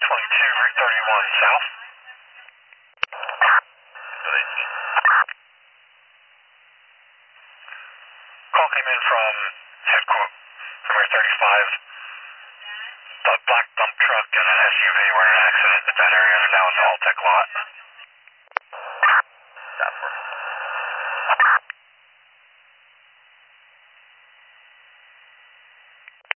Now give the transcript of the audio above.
Route 31 South. Call came in from headquarters from Route 35. The black dump truck and an SUV were in an accident at that area. They're now in the Altec lot.